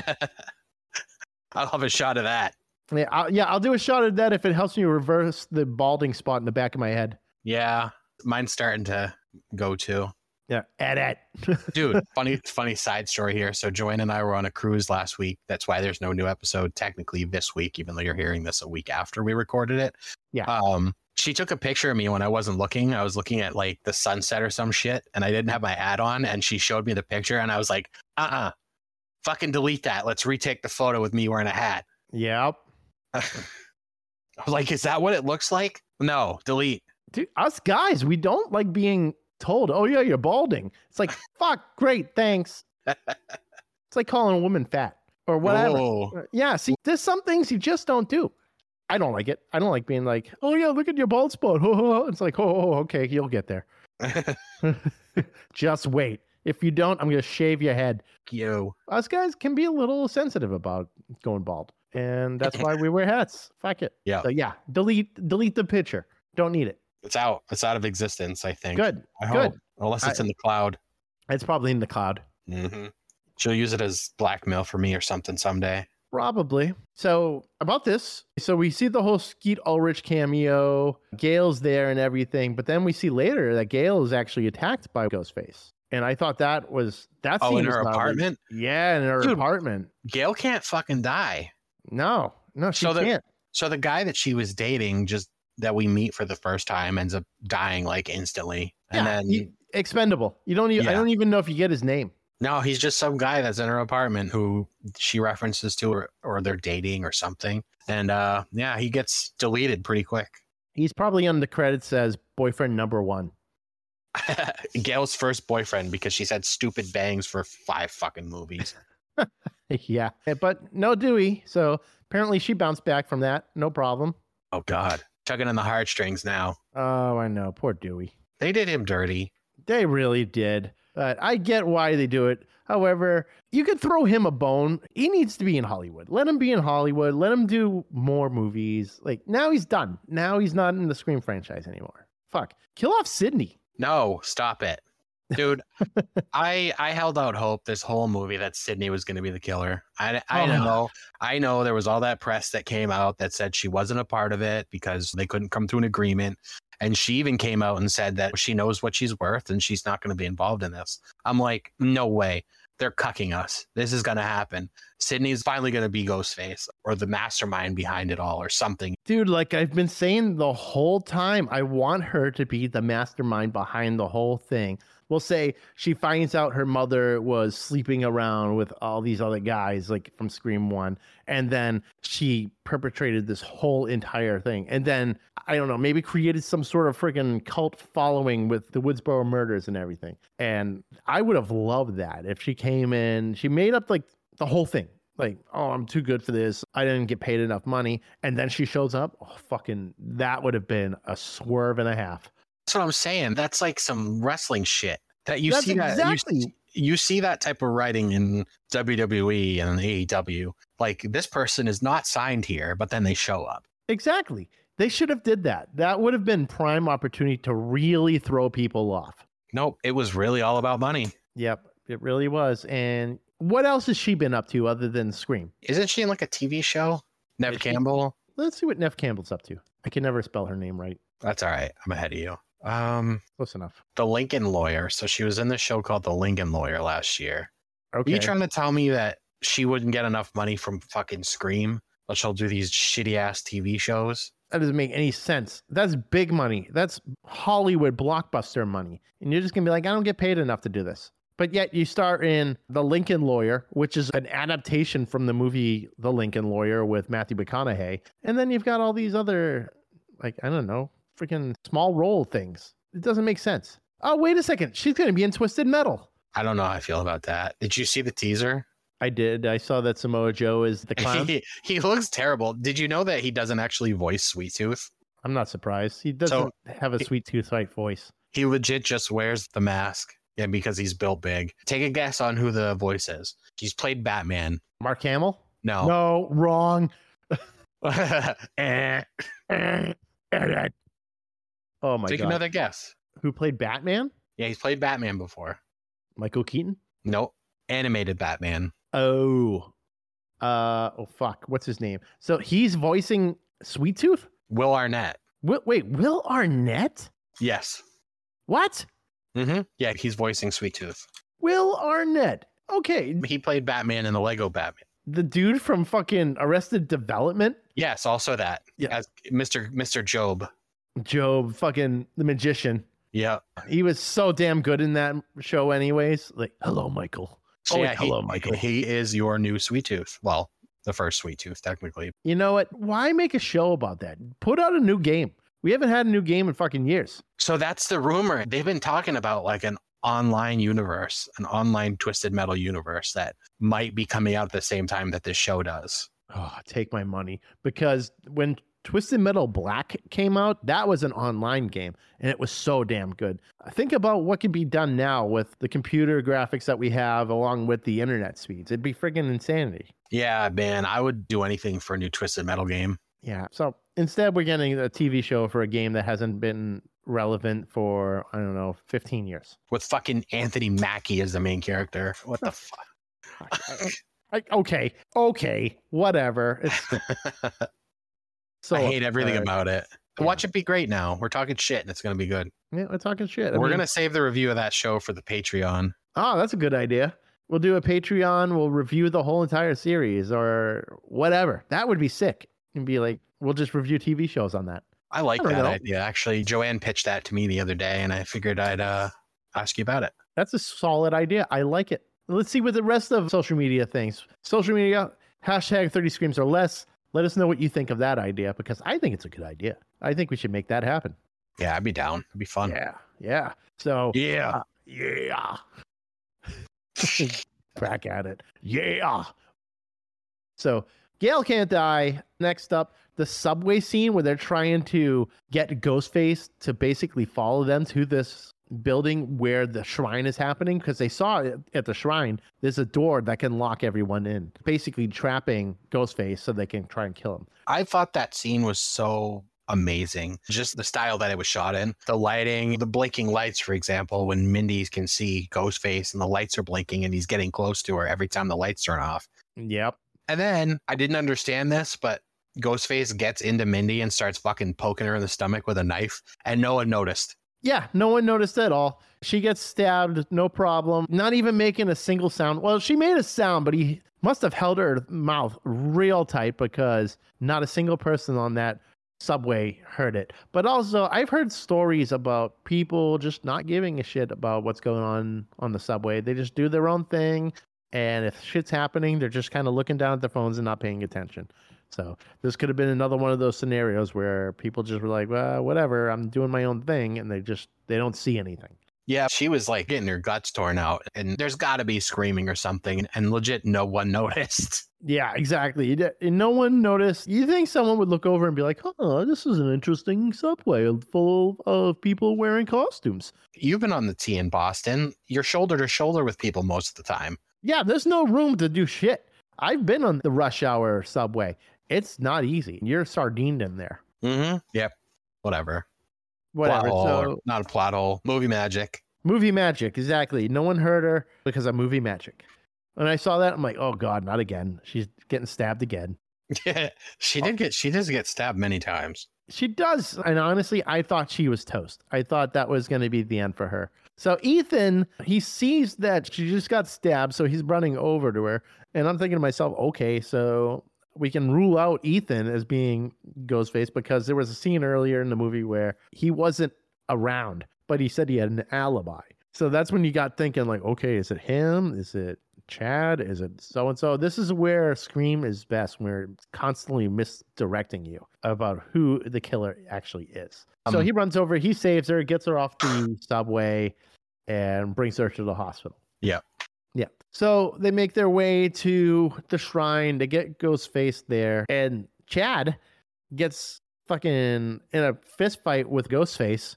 I'll have a shot of that. yeah, I'll, yeah, I'll do a shot of that if it helps me reverse the balding spot in the back of my head. Yeah, mine's starting to go too. Yeah, edit. Dude, funny funny side story here. So Joanne and I were on a cruise last week. That's why there's no new episode technically this week, even though you're hearing this a week after we recorded it. Yeah. Um, she took a picture of me when I wasn't looking. I was looking at like the sunset or some shit, and I didn't have my ad on, and she showed me the picture, and I was like, uh-uh, fucking delete that. Let's retake the photo with me wearing a hat. Yep. I was like, is that what it looks like? No, delete. Dude, us guys, we don't like being told, oh yeah, you're balding. It's like, fuck, great, thanks. It's like calling a woman fat or whatever. Whoa. Yeah, see, there's some things you just don't do. I don't like it. I don't like being like, oh yeah, look at your bald spot. It's like, oh, okay, you'll get there. Just wait. If you don't, I'm going to shave your head. You. Us guys can be a little sensitive about going bald. And that's why we wear hats. Fuck it. Yeah. So yeah, delete delete the picture. Don't need it. It's out. It's out of existence, I think. Good. I Good. hope. Unless it's I- in the cloud. It's probably in the cloud. hmm She'll use it as blackmail for me or something someday. Probably. So about this, so we see the whole Skeet Ulrich cameo. Gail's there and everything, but then we see later that Gail is actually attacked by Ghostface. And I thought that was that. Oh, scene in was her not apartment? really- yeah, in her Dude. apartment. Gail can't fucking die. No, no, she So the- can't. So the guy that she was dating, just that we meet for the first time, ends up dying like instantly. And Yeah, then you- expendable. You don't even. I Yeah. don't even know if you get his name. No, he's just some guy that's in her apartment who she references to, or, or they're dating or something. And uh, yeah, he gets deleted pretty quick. He's probably on the credits as boyfriend number one. Gail's first boyfriend, because she's had stupid bangs for five fucking movies. Yeah, but no Dewey. So apparently she bounced back from that. No problem. Oh, God. Tugging on the heartstrings now. Oh, I know. Poor Dewey. They did him dirty. They really did. But I get why they do it. However, you could throw him a bone. He needs to be in Hollywood. Let him be in Hollywood. Let him do more movies. Like, now he's done. Now he's not in the Scream franchise anymore. Fuck. Kill off Sydney. No, stop it. Dude, I I held out hope this whole movie that Sydney was going to be the killer. I, I Oh. know. I know there was all that press that came out that said she wasn't a part of it because they couldn't come to an agreement. And she even came out and said that she knows what she's worth and she's not going to be involved in this. I'm like, no way. They're cucking us. This is going to happen. Sydney's finally going to be Ghostface or the mastermind behind it all or something. Dude, like I've been saying the whole time, I want her to be the mastermind behind the whole thing. We'll say she finds out her mother was sleeping around with all these other guys, like from Scream one. And then she perpetrated this whole entire thing. And then, I don't know, maybe created some sort of freaking cult following with the Woodsboro murders and everything. And I would have loved that if she came in, she made up like the whole thing. Like, oh, I'm too good for this. I didn't get paid enough money. And then she shows up. Oh, fucking, that would have been a swerve and a half. That's what I'm saying. That's like some wrestling shit that you That's see that exactly. you, you see that type of writing in W W E and A E W. Like this person is not signed here, but then they show up. Exactly. They should have did that. That would have been prime opportunity to really throw people off. Nope, it was really all about money. Yep, it really was. And what else has she been up to other than Scream? Isn't she in like a T V show? Nev Is she? Campbell. Let's see what Nev Campbell's up to. I can never spell her name right. That's all right. I'm ahead of you. Um, Close enough. The Lincoln Lawyer. So she was in this show called The Lincoln Lawyer last year. Okay. Are you trying to tell me that she wouldn't get enough money from fucking Scream, but she'll do these shitty ass T V shows? That doesn't make any sense. That's big money. That's Hollywood blockbuster money. And you're just going to be like, I don't get paid enough to do this. But yet you start in The Lincoln Lawyer, which is an adaptation from the movie The Lincoln Lawyer with Matthew McConaughey. And then you've got all these other, like, I don't know, freaking small role things. It doesn't make sense. Oh, wait a second. She's going to be in Twisted Metal. I don't know how I feel about that. Did you see the teaser? I did. I saw that Samoa Joe is the clown. he, he looks terrible. Did you know that he doesn't actually voice Sweet Tooth? I'm not surprised. He doesn't So- have a sweet tooth like voice. He legit just wears the mask. Yeah, because he's built big. Take a guess on who the voice is. He's played Batman. Mark Hamill? No. No, wrong. Eh. Oh my Take god. another guess. Who played Batman? Yeah, he's played Batman before. Michael Keaton? Nope. Animated Batman. Oh. Uh oh fuck. What's his name? So he's voicing Sweet Tooth? Will Arnett. Wi- wait, Will Arnett? Yes. What? Mm-hmm. Yeah, he's voicing Sweet Tooth. Will Arnett. Okay. He played Batman in the Lego Batman. The dude from fucking Arrested Development? Yes, also that. Yeah. As Mister Mister Job. Job, fucking the magician. Yeah. He was so damn good in that show anyways. Like, hello, Michael. So Oh, yeah, hello, he, Michael. He is your new Sweet Tooth. Well, the first Sweet Tooth, technically. You know what? Why make a show about that? Put out a new game. We haven't had a new game in fucking years. So that's the rumor. They've been talking about like an online universe, an online Twisted Metal universe that might be coming out at the same time that this show does. Oh, take my money. Because when Twisted Metal Black came out, that was an online game, and it was so damn good. Think about what can be done now with the computer graphics that we have along with the internet speeds. It'd be friggin' insanity. Yeah, man, I would do anything for a new Twisted Metal game. Yeah. So instead, we're getting a T V show for a game that hasn't been relevant for, I don't know, fifteen years. With fucking Anthony Mackie as the main character. What the fuck? I, okay. Okay. Whatever. It's so I hate everything absurd. about it. Yeah. Watch it be great now. We're talking shit and it's going to be good. Yeah, we're talking shit. I We're mean- going to save the review of that show for the Patreon. Oh, that's a good idea. We'll do a Patreon. We'll review the whole entire series or whatever. That would be sick. And be like, we'll just review T V shows on that. I like I don't that know. idea. Actually, Joanne pitched that to me the other day and I figured I'd uh, ask you about it. That's a solid idea. I like it. let's see what the rest of social media thinks. Social media, hashtag thirty screams or less. Let us know what you think of that idea, because I think it's a good idea. I think we should make that happen. Yeah, I'd be down. It'd be fun. Yeah, yeah. So Yeah. uh, yeah. Crack at it. Yeah. So Gail can't die. Next up, the subway scene where they're trying to get Ghostface to basically follow them to this building where the shrine is happening, because they saw it at the shrine. There's a door that can lock everyone in, basically trapping Ghostface so they can try and kill him. I thought that scene was so amazing. Just the style that it was shot in, the lighting, the blinking lights, for example, when Mindy can see Ghostface and the lights are blinking and he's getting close to her every time the lights turn off. Yep. And then I didn't understand this, but Ghostface gets into Mindy and starts fucking poking her in the stomach with a knife, and no one noticed. Yeah, no one noticed at all. She gets stabbed, no problem. Not even making a single sound. Well, she made a sound, but he must have held her mouth real tight, because not a single person on that subway heard it. But also, I've heard stories about people just not giving a shit about what's going on on the subway. They just do their own thing. And if shit's happening, they're just kind of looking down at their phones and not paying attention. So this could have been another one of those scenarios where people just were like, well, whatever, I'm doing my own thing. And they just, they don't see anything. Yeah, she was like getting her guts torn out, and there's got to be screaming or something, and legit no one noticed. Yeah, exactly. And no one noticed. You think someone would look over and be like, oh, this is an interesting subway full of people wearing costumes. You've been on the T in Boston. You're shoulder to shoulder with people most of the time. Yeah, there's no room to do shit. I've been on the rush hour subway. It's not easy. You're sardined in there. Mm-hmm. Yep. Whatever. Whatever. Plot so hole, not a plot hole. Movie magic. Movie magic. Exactly. No one heard her because of movie magic. When I saw that, I'm like, oh God, not again. She's getting stabbed again. Yeah, she did get, she does get stabbed many times. She does. And honestly, I thought she was toast. I thought that was going to be the end for her. So Ethan, he sees that she just got stabbed, so he's running over to her. And I'm thinking to myself, okay, so we can rule out Ethan as being Ghostface, because there was a scene earlier in the movie where he wasn't around, but he said he had an alibi. So that's when you got thinking like, okay, is it him? Is it Chad? Is it so-and-so? This is where Scream is best, where it's constantly misdirecting you about who the killer actually is. Um, so he runs over, he saves her, gets her off the subway, and brings her to the hospital. Yeah. Yeah. So they make their way to the shrine. They get Ghostface there, and Chad gets fucking in a fist fight with Ghostface.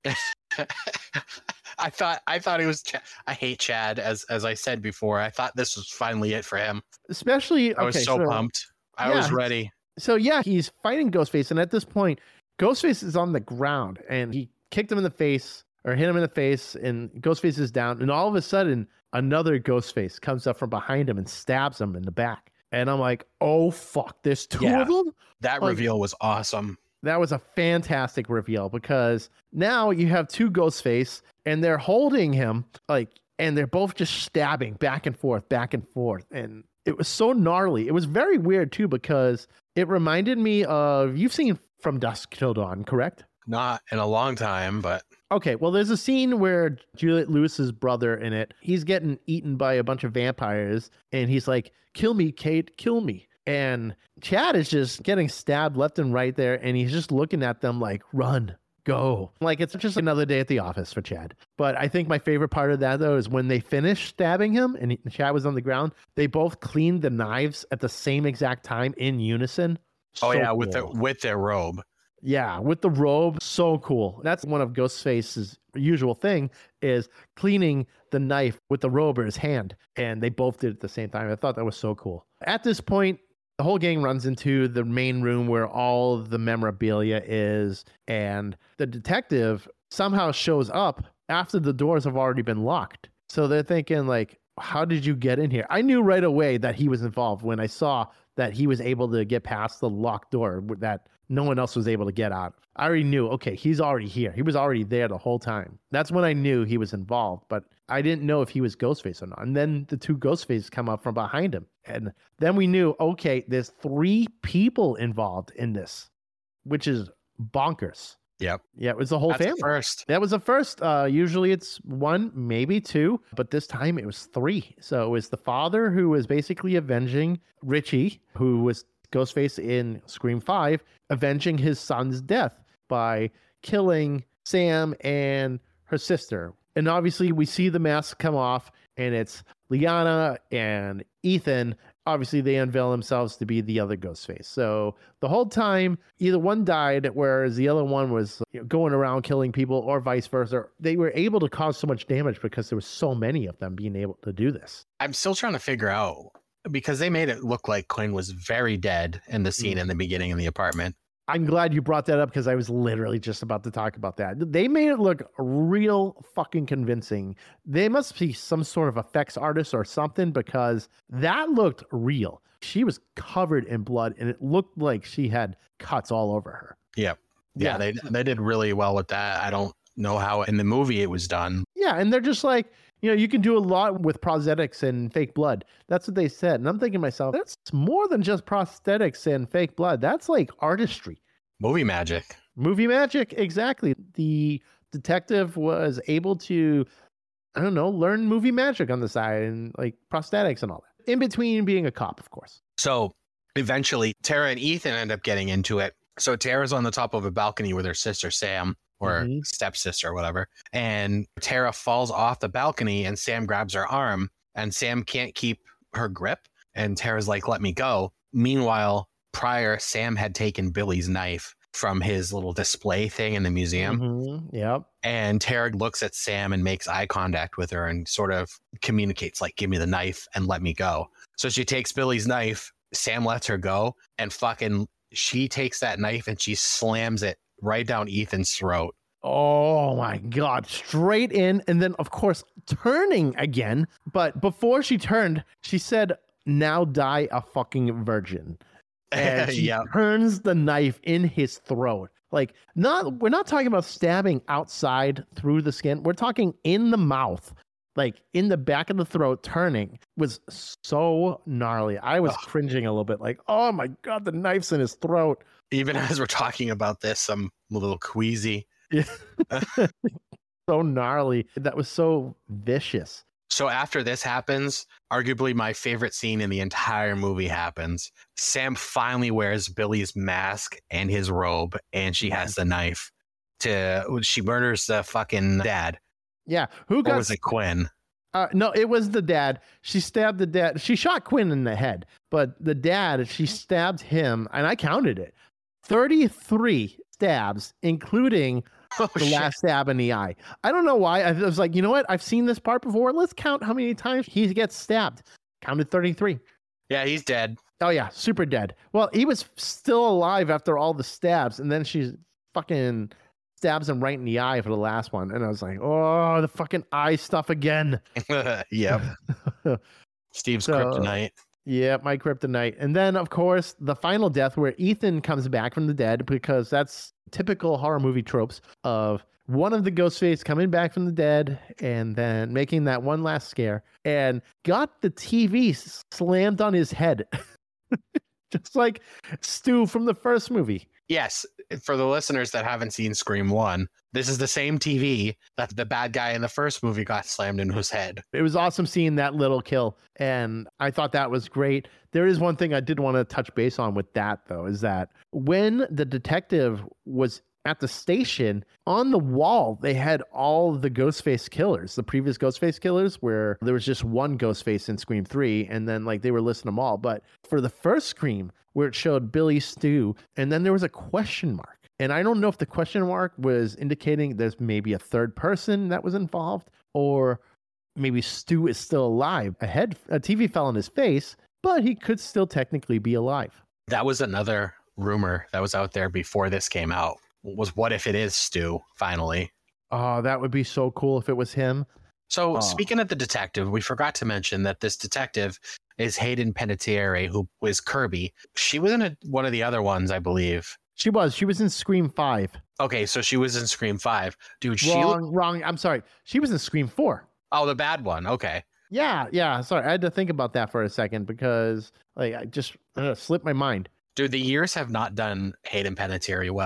I thought I thought it was Ch- I hate Chad, as as I said before. I thought this was finally it for him. Especially I was okay, so, so pumped. I yeah, was ready. So yeah, he's fighting Ghostface, and at this point, Ghostface is on the ground, and he kicked him in the face or hit him in the face, and Ghostface is down, and all of a sudden, another Ghostface comes up from behind him and stabs him in the back. And I'm like, oh fuck, there's two Yeah. of them? That Like, reveal was awesome. that was a fantastic reveal, because now you have two Ghostface and they're holding him, like, and they're both just stabbing back and forth, back and forth. And it was so gnarly. It was very weird too, because it reminded me of, you've seen From Dusk Till Dawn, correct? Not in a long time, but Okay, well, there's a scene where Juliette Lewis's brother in it, he's getting eaten by a bunch of vampires, and he's like, kill me, Kate, kill me. And Chad is just getting stabbed left and right there, and he's just looking at them like, run, go. Like, it's just another day at the office for Chad. But I think my favorite part of that, though, is when they finished stabbing him and he, Chad was on the ground, they both cleaned the knives at the same exact time in unison. oh So yeah, with cool. their with their robe. Yeah, with the robe, so cool. That's one of Ghostface's usual thing, is cleaning the knife with the robe or his hand, and they both did it at the same time. I thought that was so cool. At this point, the whole gang runs into the main room where all the memorabilia is, and the detective somehow shows up after the doors have already been locked. So they're thinking like, how did you get in here? I knew right away that he was involved when I saw that he was able to get past the locked door that no one else was able to get out. I already knew, okay, he's already here. He was already there the whole time. That's when I knew he was involved, but I didn't know if he was Ghostface or not. And then the two Ghostfaces come up from behind him. And then we knew, okay, there's three people involved in this, which is bonkers. Yep. Yeah, it was the whole That's family. the first. That was the first. Uh, usually it's one, maybe two, but this time it was three. So it was the father who was basically avenging Richie, who was Ghostface in Scream five, avenging his son's death by killing Sam and her sister. And obviously we see the mask come off, and it's Liana and Ethan. Obviously they unveil themselves to be the other Ghostface. So the whole time, either one died, whereas the other one was, you know, going around killing people, or vice versa. They were able to cause so much damage because there was so many of them being able to do this. I'm still trying to figure out, because they made it look like Quinn was very dead in the scene Mm. in the beginning in the apartment. I'm glad you brought that up, because I was literally just about to talk about that. They made it look real fucking convincing. They must be some sort of effects artist or something, because that looked real. She was covered in blood, and it looked like she had cuts all over her. Yep. Yeah, Yeah. they they did really well with that. I don't know how in the movie it was done. Yeah, and they're just like, you know, you can do a lot with prosthetics and fake blood. That's what they said. And I'm thinking to myself, that's more than just prosthetics and fake blood. That's like artistry. Movie magic. Movie magic, exactly. The detective was able to, I don't know, learn movie magic on the side, and like prosthetics and all that. In between being a cop, of course. So eventually Tara and Ethan end up getting into it. So Tara's on the top of a balcony with her sister Sam, or Mhm. stepsister or whatever. And Tara falls off the balcony, and Sam grabs her arm, and Sam can't keep her grip. And Tara's like, let me go. Meanwhile, prior, Sam had taken Billy's knife from his little display thing in the museum. Mhm, Yep. And Tara looks at Sam and makes eye contact with her and sort of communicates, like, give me the knife and let me go. So she takes Billy's knife. Sam lets her go, and fucking she takes that knife and she slams it right down Ethan's throat. Oh my God. Straight in. And then, of course, turning again. But before she turned, she said, now die a fucking virgin. And she Yeah. turns the knife in his throat. Like, not, we're not talking about stabbing outside through the skin. We're talking in the mouth, like in the back of the throat. Turning was so gnarly. I was Ugh. cringing a little bit, like, oh my God, the knife's in his throat. Even as we're talking about this, I'm a little queasy. Yeah. So gnarly. That was so vicious. So after this happens, arguably my favorite scene in the entire movie happens. Sam finally wears Billy's mask and his robe, and she has the knife. To she murders the fucking dad. Yeah. Who Or got was it Quinn? Uh, no, it was the dad. She stabbed the dad. She shot Quinn in the head, but the dad, she stabbed him, and I counted it. thirty-three stabs, including Oh, the shit. last stab in the eye. I don't know why. I was like, you know what? I've seen this part before. Let's count how many times he gets stabbed. Counted thirty-three. Yeah, he's dead. Oh, yeah. Super dead. Well, he was still alive after all the stabs, and then she fucking stabs him right in the eye for the last one. And I was like, oh, the fucking eye stuff again. Yep. Steve's So- kryptonite. Yeah, my kryptonite. And then, of course, the final death where Ethan comes back from the dead, because that's typical horror movie tropes of one of the Ghostface coming back from the dead and then making that one last scare, and got the T V slammed on his head. Just like Stu from the first movie. Yes, for the listeners that haven't seen Scream one, this is the same T V that the bad guy in the first movie got slammed into his head. It was awesome seeing that little kill, and I thought that was great. There is one thing I did want to touch base on with that, though, is that when the detective was at the station, on the wall, they had all the Ghostface killers, the previous Ghostface killers, where there was just one Ghostface in Scream three, and then like they were listing them all. But for the first Scream, where it showed Billy, Stu, and then there was a question mark. And I don't know if the question mark was indicating there's maybe a third person that was involved, or maybe Stu is still alive. A head, a T V fell on his face, but he could still technically be alive. That was another rumor that was out there before this came out. Was what if it is Stu, finally? Oh, that would be so cool if it was him. So Oh. speaking of the detective, we forgot to mention that this detective is Hayden Panettiere, who was Kirby. She was in a, one of the other ones, I believe. She was. She was in Scream five. Okay, so she was in Scream five. Dude, she... Wrong, wrong. I'm sorry. She was in Scream four. Oh, the bad one. Okay. Yeah, yeah. Sorry. I had to think about that for a second because like I just uh, slipped my mind. Dude, the years have not done Hayden Panettiere well.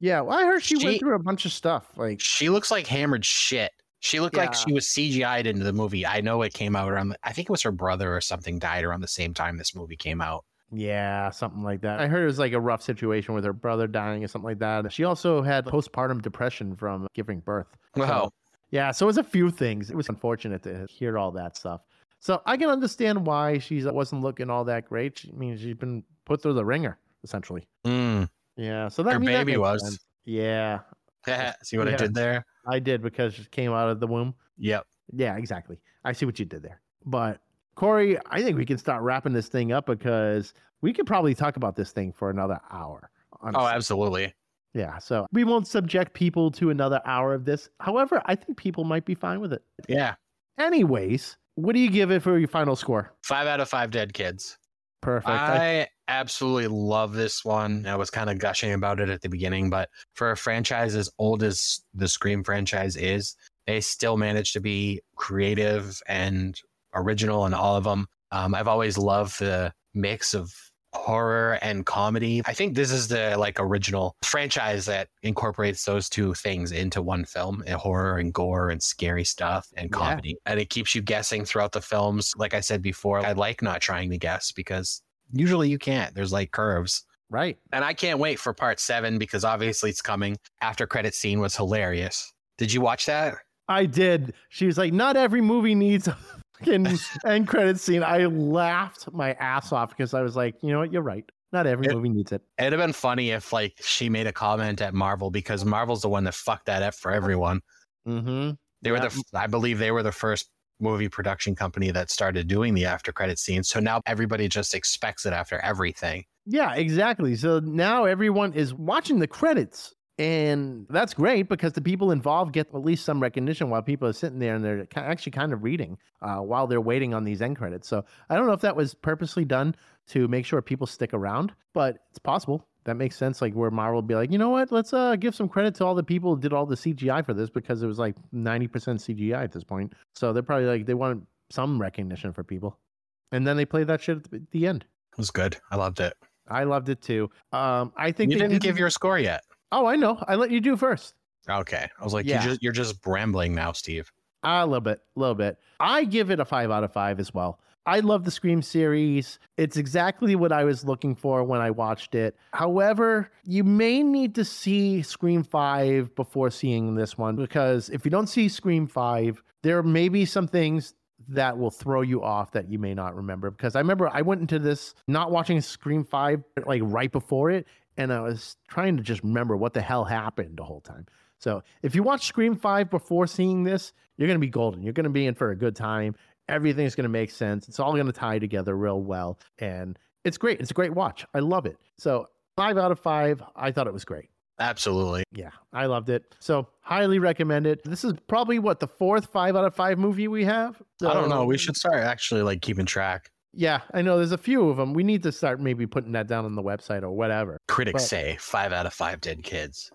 Yeah, well, I heard she, She- went through a bunch of stuff. Like, She looks like hammered shit. She looked like Yeah. she was C G I'd into the movie. I know it came out around, the, I think it was her brother or something died around the same time this movie came out. yeah, something like that. I heard it was like a rough situation with her brother dying or something like that. She also had postpartum depression from giving birth. Wow. So, yeah, so it was a few things. It was unfortunate to hear all that stuff. So I can understand why she wasn't looking all that great. She, I mean, she's been put through the ringer, essentially. Mm. Yeah, so that, Her I mean, that baby makes was. sense. Yeah, See what I Yeah. did there? I did because she came out of the womb. Yep. Yeah, exactly. I see what you did there. But Corey, I think we can start wrapping this thing up because we could probably talk about this thing for another hour. Oh, honestly. absolutely. Yeah, so we won't subject people to another hour of this. However, I think people might be fine with it. Yeah. Anyways, what do you give it for your final score? Five out of five dead kids. Perfect. I- I absolutely love this one. I was kind of gushing about it at the beginning, but for a franchise as old as the Scream franchise is, they still manage to be creative and original in all of them. Um, I've always loved the mix of horror and comedy. I think this is the like original franchise that incorporates those two things into one film, uh, horror and gore and scary stuff and Yeah. comedy. And it keeps you guessing throughout the films. Like I said before, I like not trying to guess because usually you can't. There's like curves. right. And I can't wait for part seven because obviously it's coming. After credit scene was hilarious. Did you watch that? I did. She was like, not every movie needs a fucking end credit scene. I laughed my ass off because I was like, you know what? You're right. Not every It- movie needs it. It'd have been funny if like she made a comment at Marvel because Marvel's the one that fucked that up for everyone. Mm-hmm. They were Yeah. the, I believe they were the first movie production company that started doing the after credit scenes. So now everybody just expects it after everything. Yeah, exactly. So now everyone is watching the credits. And that's great because the people involved get at least some recognition while people are sitting there and they're ki- actually kind of reading uh, while they're waiting on these end credits. So I don't know if that was purposely done to make sure people stick around, but it's possible. That makes sense. Like where Marvel would be like, you know what? Let's uh, give some credit to all the people who did all the C G I for this because it was like ninety percent C G I at this point. So they're probably like, they want some recognition for people. And then they play that shit at the, the end. It was good. I loved it. I loved it too. Um, I think You they didn't give your score yet. Oh, I know. I let you do first. Okay. I was like, Yeah. you just, you're just rambling now, Steve. A little bit, a little bit. I give it a five out of five as well. I love the Scream series. It's exactly what I was looking for when I watched it. However, you may need to see Scream five before seeing this one because if you don't see Scream five, there may be some things that will throw you off that you may not remember. Because I remember I went into this not watching Scream five like right before it, and I was trying to just remember what the hell happened the whole time. So if you watch Scream five before seeing this, you're going to be golden. You're going to be in for a good time. Everything's going to make sense. It's all going to tie together real well. And it's great. It's a great watch. I love it. So five out of five. I thought it was great. Absolutely. Yeah, I loved it. So highly recommend it. This is probably what the fourth five out of five movie we have. So, I don't know. We should start actually like keeping track. Yeah, I know there's a few of them. We need to start maybe putting that down on the website or whatever. Critics But- say five out of five dead kids.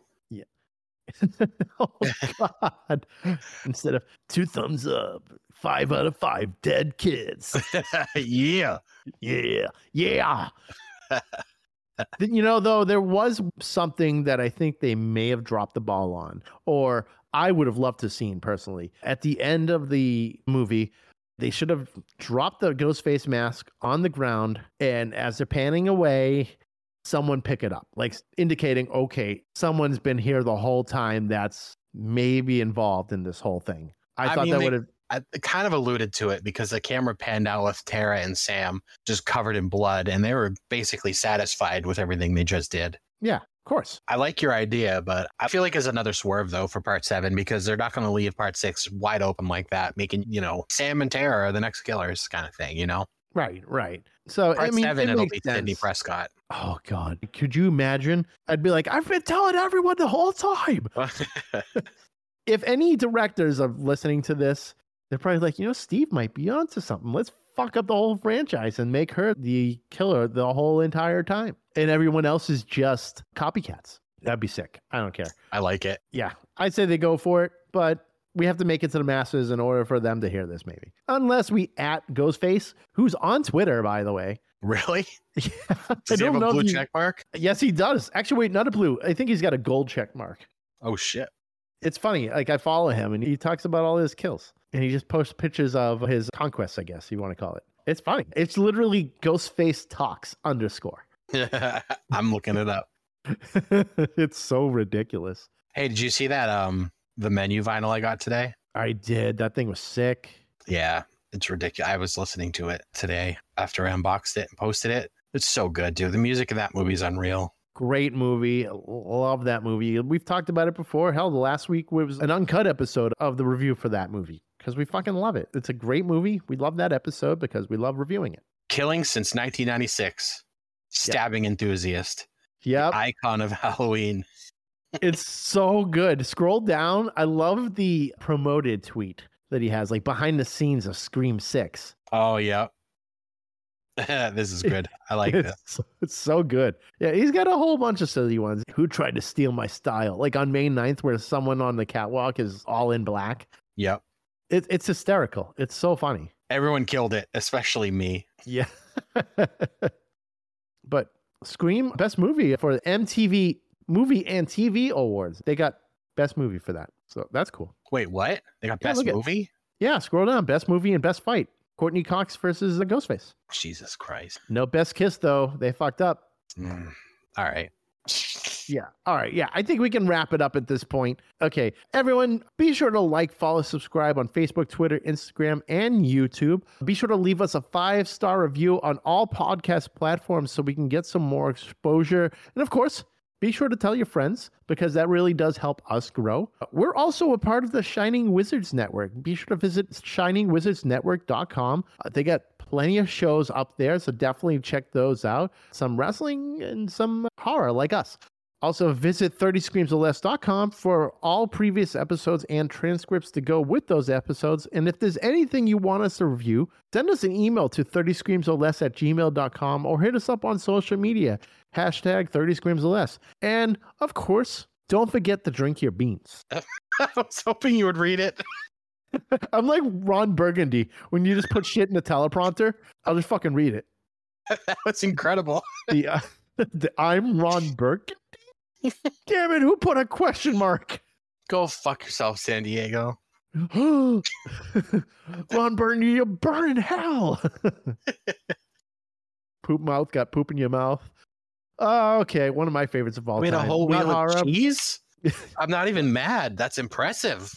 Oh God! Instead of two thumbs up, five out of five dead kids. Yeah. Yeah, yeah. Th- you know, though, there was something that I think they may have dropped the ball on, or I would have loved to have seen personally. At the end of the movie, they should have dropped the ghost face mask on the ground, and as they're panning away, someone pick it up, like indicating, okay, someone's been here the whole time that's maybe involved in this whole thing. I, I thought mean, that they- would have. I kind of alluded to it because the camera panned out with Tara and Sam just covered in blood, and they were basically satisfied with everything they just did. Yeah, of course. I like your idea, but I feel like it's another swerve though for part seven because they're not going to leave part six wide open like that, making, you know, Sam and Tara are the next killers kind of thing, you know? Right, right. So Part I mean, seven, it it'll makes be Sidney sense. Prescott. Oh God, could you imagine? I'd be like, I've been telling everyone the whole time. If any directors are listening to this, they're probably like, you know, Steve might be onto something. Let's fuck up the whole franchise and make her the killer the whole entire time. And everyone else is just copycats. That'd be sick. I don't care. I like it. Yeah, I'd say they go for it, but we have to make it to the masses in order for them to hear this, maybe. Unless we at Ghostface, who's on Twitter, by the way. Really? Yeah, I Does he have don't a know blue if you- check mark? Yes, he does. Actually, wait, not a blue. I think he's got a gold check mark. Oh shit. It's funny. Like, I follow him and he talks about all his kills and he just posts pictures of his conquests, I guess you want to call it. It's funny. It's literally Ghostface Talks underscore. I'm looking it up. It's so ridiculous. Hey, did you see that um the menu vinyl I got today? I did. That thing was sick. Yeah, it's ridiculous. I was listening to it today after I unboxed it and posted it. It's so good, dude. The music in that movie is unreal. Great movie. Love that movie. We've talked about it before. Hell, the last week was an uncut episode of the review for that movie because we fucking love it. It's a great movie. We love that episode because we love reviewing it. Killing since nineteen ninety-six. Stabbing enthusiast. Yep. Icon of Halloween. It's so good. Scroll down. I love the promoted tweet that he has, like behind the scenes of Scream six. Oh, yeah. This is good. I like it's, this. so- it's so good. Yeah, he's got a whole bunch of silly ones. Who tried to steal my style? Like on May ninth, where someone on the catwalk is all in black. Yep. It, it's hysterical. It's so funny. Everyone killed it, especially me. Yeah. But Scream, best movie for the M T V Movie and T V Awards. They got best movie for that. So that's cool. Wait, what? They got Yeah, best look at- movie? Yeah, scroll down. Best movie and best fight. Courtney Cox versus the Ghostface. Jesus Christ. No best kiss, though. They fucked up. Mm. All right. Yeah. All right. Yeah. I think we can wrap it up at this point. Okay. Everyone, be sure to like, follow, subscribe on Facebook, Twitter, Instagram, and YouTube. Be sure to leave us a five star review on all podcast platforms so we can get some more exposure. And of course, be sure to tell your friends because that really does help us grow. We're also a part of the Shining Wizards Network. Be sure to visit shining wizards network dot com. Uh, they got plenty of shows up there, so definitely check those out. Some wrestling and some horror like us. Also, visit thirty screams or less dot com for all previous episodes and transcripts to go with those episodes. And if there's anything you want us to review, send us an email to thirty screams or less at gmail dot com or hit us up on social media, hashtag thirty screams or less. And of course, don't forget to drink your beans. I was hoping you would read it. I'm like Ron Burgundy. When you just put shit in a teleprompter, I'll just fucking read it. That was incredible. The, uh, the, I'm Ron Burgundy? Damn it, who put a question mark? Go fuck yourself, San Diego. Ron Burgundy, you burn in hell. Poop mouth got poop in your mouth. Oh, okay. One of my favorites of all Wait, time. a whole Not wheel horror. of cheese? I'm not even mad. That's impressive.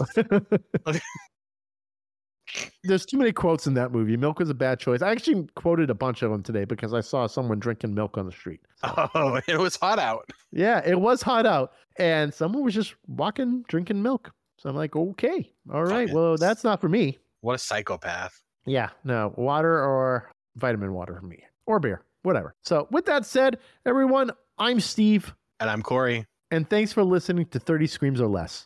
There's too many quotes in that movie. Milk was a bad choice. I actually quoted a bunch of them today because I saw someone drinking milk on the street. So, Oh, it was hot out. yeah, it was hot out, and someone was just walking, drinking milk. So I'm like, okay, all right. Fucking- Well, that's not for me. What a psychopath. Yeah, no, water or vitamin water for me, or beer, whatever. So with that said, everyone, I'm Steve, And I'm Corey. and thanks for listening to thirty Screams or Less.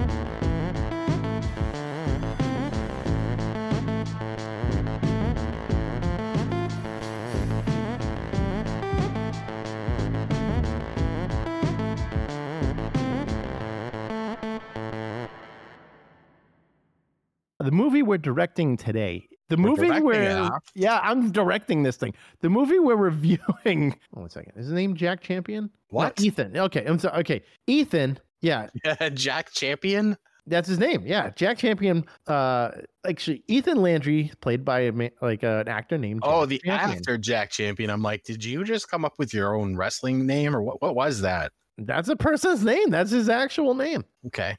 The movie we're directing today, the We're movie directing where, it, huh? yeah, I'm directing this thing. The movie we're reviewing. Oh, one second. Is his name Jack Champion? No, What? Ethan. Okay, I'm sorry. Okay, Ethan. Yeah, Jack Champion? that's his name. Yeah, Jack Champion. Uh, actually, Ethan Landry, played by a ma- like uh, an actor named. Oh, Jack the Champion. actor Jack Champion. I'm like, did you just come up with your own wrestling name or what, what was that? That's a person's name. That's his actual name. Okay.